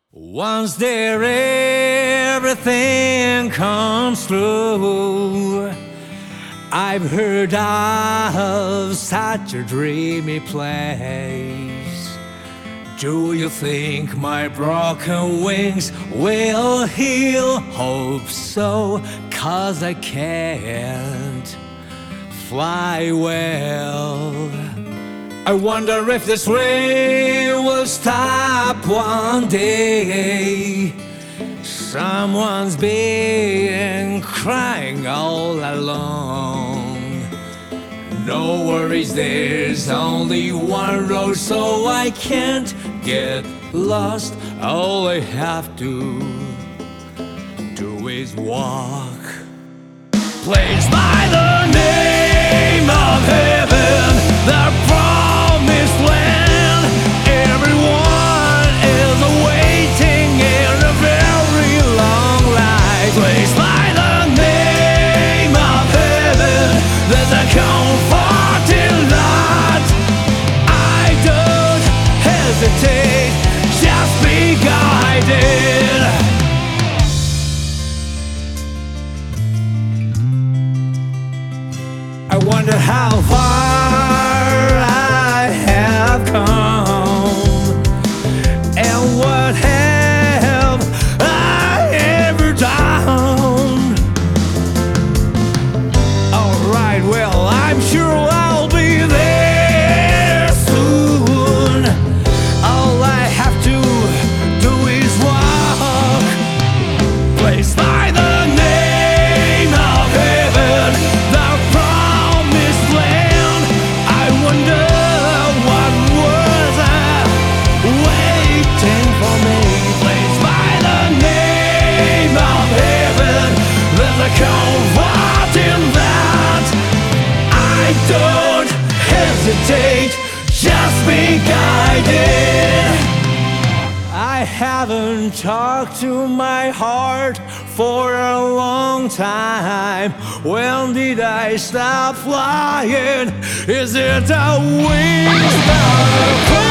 Once there, everything comes true. I've heard of such a dreamy place. Do you think my broken wings will heal? Hope so, 'cause I can't fly well. I wonder if this rain will stop one day. Someone's been crying all along. No worries, there's only one road, so I can't get lost. All I have to do is walk. Placed by the name of heaven, the promised land. Everyone is waiting in a very long line. Placed by the name of heaven, there's a comfort in that. I don't hesitate, just be guided. I wonder how far I have come, and what have I ever done? Alright, well, I'm sure I'll be there soon. All I have to do is walk. Placed by the name of heaven, the comfort in that. I don't hesitate, just be guided. I haven't talked to my heart for a long time. When did I stop flying? Is it a wings?